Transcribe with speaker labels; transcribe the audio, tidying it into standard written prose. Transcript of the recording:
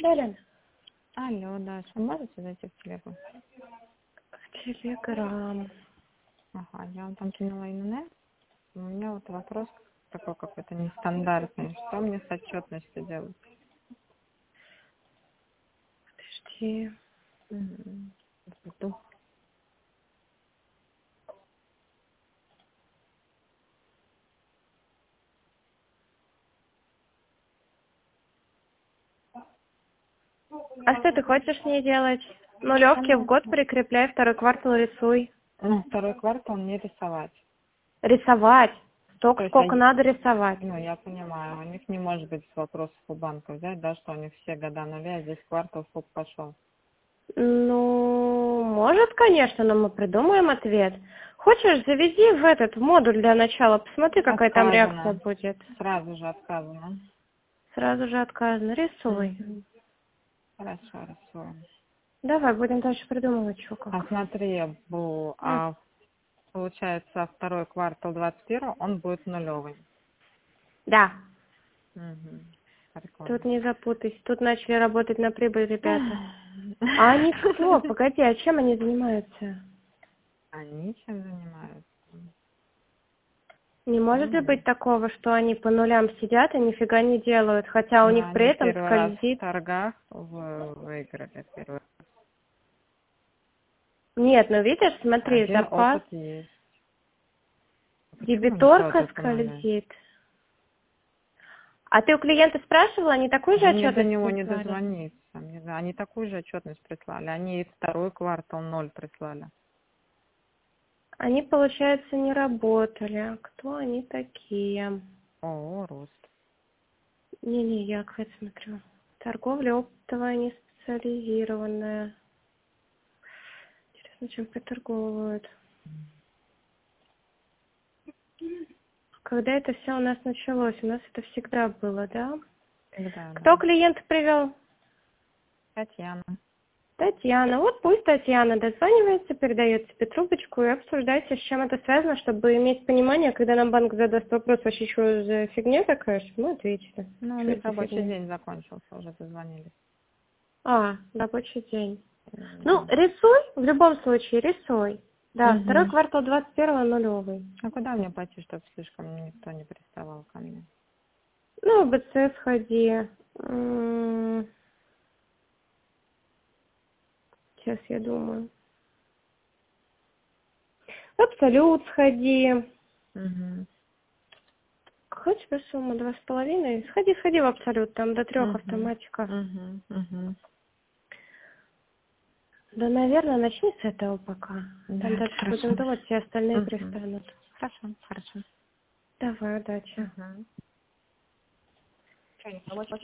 Speaker 1: Эллен,
Speaker 2: Алло, Даша, можете зайти в Телегу?
Speaker 1: в Телеграм.
Speaker 2: Ага, я вам там кинула ИНН. У меня вот вопрос такой какой-то нестандартный. Что мне с отчетностью делать?
Speaker 1: Подожди.
Speaker 2: Жду.
Speaker 1: А что ты хочешь мне делать? Нулевки в год прикрепляй, второй квартал рисуй.
Speaker 2: Ну, второй квартал не рисовать.
Speaker 1: Рисовать.
Speaker 2: То
Speaker 1: Столько,
Speaker 2: есть,
Speaker 1: сколько надо рисовать.
Speaker 2: ну, я понимаю, у них не может быть вопросов у банка взять, да, что у них все года нуля, а здесь квартал сколько пошел.
Speaker 1: Ну, может, конечно, но мы придумаем ответ. Хочешь, заведи в этот в модуль для начала, посмотри, какая там реакция
Speaker 2: Отказано.
Speaker 1: будет.
Speaker 2: Сразу же отказано.
Speaker 1: Сразу же отказано. Рисуй.
Speaker 2: Хорошо, рисуем.
Speaker 1: Давай, будем дальше придумывать, что как.
Speaker 2: А смотри, получается, второй квартал 21 он будет нулевый.
Speaker 1: Да.
Speaker 2: Угу. Прикольно.
Speaker 1: Тут не запутайся. Тут начали работать на прибыль ребята. А они кто? Погоди, а чем они занимаются?
Speaker 2: Они чем занимаются?
Speaker 1: Не может ли быть такого, что они по нулям сидят и нифига не делают, хотя у
Speaker 2: Да,
Speaker 1: них при
Speaker 2: они
Speaker 1: этом
Speaker 2: первый раз в
Speaker 1: скользит...
Speaker 2: торгах выиграли первый.
Speaker 1: Нет, ну видишь, смотри,
Speaker 2: Один
Speaker 1: запас,
Speaker 2: опыт есть. Почему они
Speaker 1: дебиторка
Speaker 2: делают это нуля?
Speaker 1: скользит. А ты у клиента спрашивала, они такую же
Speaker 2: Мне до
Speaker 1: отчетность
Speaker 2: него не
Speaker 1: прислали?
Speaker 2: дозвониться. Не знаю. Они такую же отчетность прислали. Они и второй квартал 0 прислали.
Speaker 1: Они, получается, не работали. А кто они такие?
Speaker 2: О, рост.
Speaker 1: Не-не, я как смотрю. Торговля оптовая, не специализированная. Интересно, чем приторговывают. Когда это все у нас началось? У нас это всегда было, да?
Speaker 2: Да, да.
Speaker 1: Кто клиент привел?
Speaker 2: Татьяна.
Speaker 1: Татьяна. Вот пусть Татьяна дозванивается, передает тебе трубочку и обсуждайте, с чем это связано, чтобы иметь понимание, когда нам банк задаст вопрос, вообще что за фигня такая, чтобы мы ответили.
Speaker 2: Ну, у
Speaker 1: Что
Speaker 2: них
Speaker 1: это за
Speaker 2: рабочий
Speaker 1: фигня?
Speaker 2: день закончился, уже дозвонились.
Speaker 1: Рабочий день. Ну,
Speaker 2: Да.
Speaker 1: рисуй, в любом случае, рисуй. Да, второй
Speaker 2: Угу.
Speaker 1: квартал 21-го нулевый.
Speaker 2: А куда мне пойти, чтобы слишком никто не приставал ко мне?
Speaker 1: Ну, в БЦ сходи. Сейчас я думаю. В Абсолют сходи.
Speaker 2: Угу.
Speaker 1: Какая тебе сумма? 2,5? Сходи в Абсолют, там до 3
Speaker 2: Угу.
Speaker 1: автоматика.
Speaker 2: Угу. Угу.
Speaker 1: Да, наверное, начни с этого пока.
Speaker 2: Да,
Speaker 1: Там дальше
Speaker 2: хорошо.
Speaker 1: будем думать, все остальные
Speaker 2: Угу.
Speaker 1: пристанут.
Speaker 2: Хорошо, хорошо.
Speaker 1: Давай, удачи.
Speaker 2: Угу. Что, никого